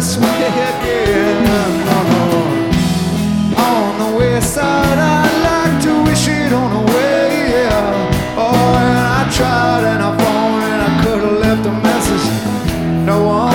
this way again. On the west side, I'd like to wish it on the way, yeah. Oh, and I tried and I phoned and I could have left a message. No one